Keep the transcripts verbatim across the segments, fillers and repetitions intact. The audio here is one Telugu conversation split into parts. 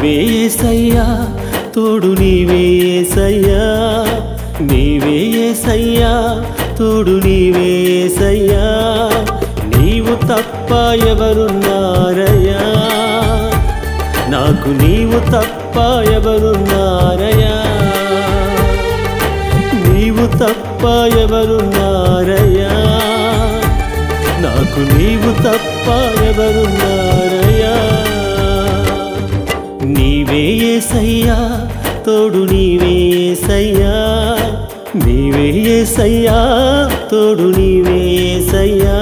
నీవే యేసయ్యా తోడు నీవే యేసయ్యా నీవే యేసయ్యా తోడు నీవే యేసయ్యా నీవు తప్ప ఎవరున్నారయ్యా నాకు నీవు తప్ప ఎవరున్నారయ్యా నీవు తప్ప ఎవరున్నారయ్యా నాకు నీవు తప్ప ఎవరున్నారయ్యా నీవే యేసయ్యా తోడు నీవే యేసయ్యా నీవే యేసయ్యా తోడు నీవే యేసయ్యా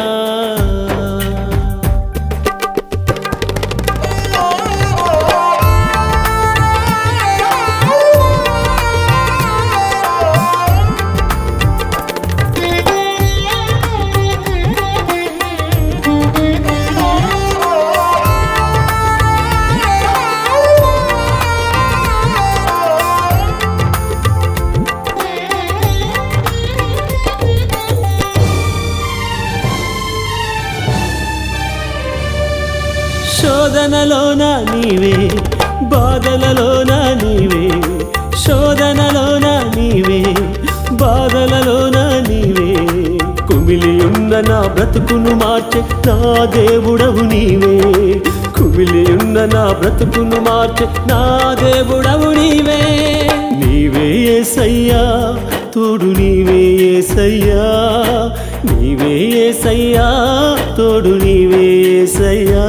శోధనలోన నీవే బాధలలోన నీవే శోధనలోన నీవే బాధలలోన నీవే కుమిలియున్న నా బ్రతుకును మార్చే నా దేవుడవు నీవే కుమిలియున్న నా బ్రతుకును మార్చే నా దేవుడవు నీవే నీవే యేసయ్యా తోడు నీవే యేసయ్యా నీవే యేసయ్యా తోడు నీవే యేసయ్యా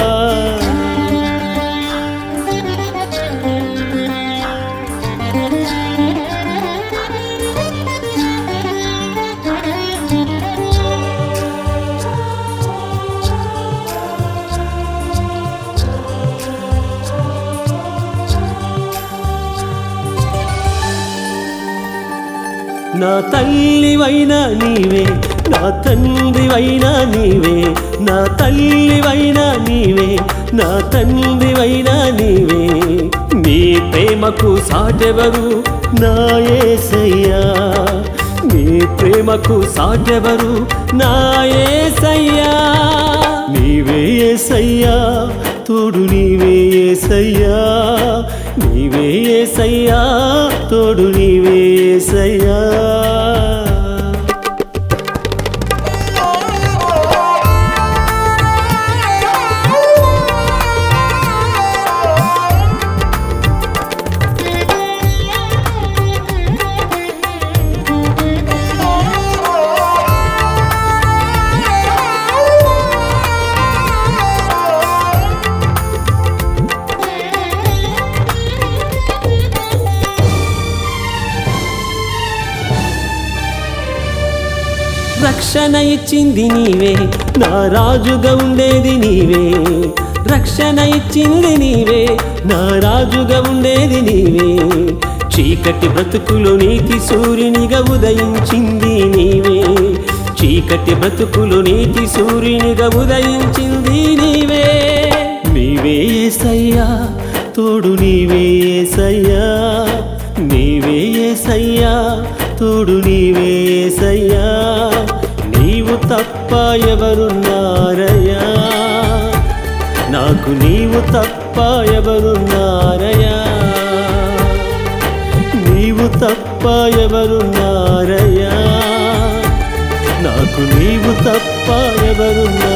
నా తల్లివైనా నీవే నా తండ్రివైనా నీవే నా తల్లివైనా నీవే నా తండ్రివైనా నీవే నీ ప్రేమకు సాటెవరు నా యేసయ్యా నీ ప్రేమకు సాటెవరు నా యేసయ్యా నీవే యేసయ్యా తోడు నీవే యేసయ్యా నీవే యేసయ్యా తోడు నీవే యేసయ్యా రక్షణ ఇచ్చింది నీవే నా రాజుగా ఉండేది నీవే రక్షణ ఇచ్చింది నీవే నా రాజుగా ఉండేది నీవే చీకటి బ్రతుకులో నీతి సూర్యునిగా ఉదయించింది నీవే చీకటి బ్రతుకులో నీతి సూర్యునిగా ఉదయించింది నీవే నీవే యేసయ్యా తోడు నీవే యేసయ్యా నీవే యేసయ్యా తోడు నీవే యేసయ్యా నీవు తప్ప ఎవరున్నారయ్యా నాకు నీవు తప్ప ఎవరున్నారయ్యా నీవు తప్ప ఎవరున్నారయ్యా నాకు నీవు తప్ప ఎవరున్నారయ్యా